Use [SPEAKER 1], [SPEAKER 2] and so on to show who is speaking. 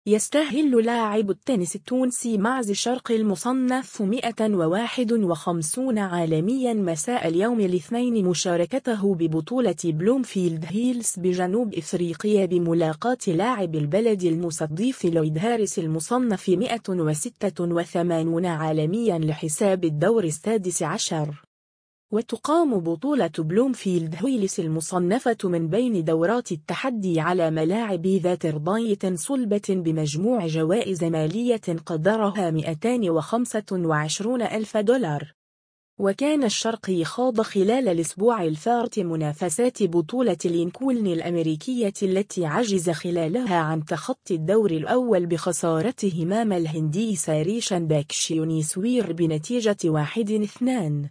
[SPEAKER 1] يستهل لاعب التنس التونسي معز الشرقي المصنف 151 عالميا مساء اليوم الاثنين مشاركته ببطولة بلومفيلد هيلز بجنوب إفريقيا بملاقاة لاعب البلد المستضيف لويد هاريس المصنف 186 عالميا لحساب الدور السادس عشر. وتقام بطولة بلومفيلد هيلز المصنفة من بين دورات التحدي على ملاعب ذات رضاية صلبة بمجموع جوائز مالية قدرها 225 ألف دولار. وكان الشرقي خاض خلال الأسبوع الفارط منافسات بطولة لينكولن الأمريكية التي عجز خلالها عن تخطي الدور الأول بخسارته أمام الهندي ساري شنداكشيونيسوير بنتيجة 1-2.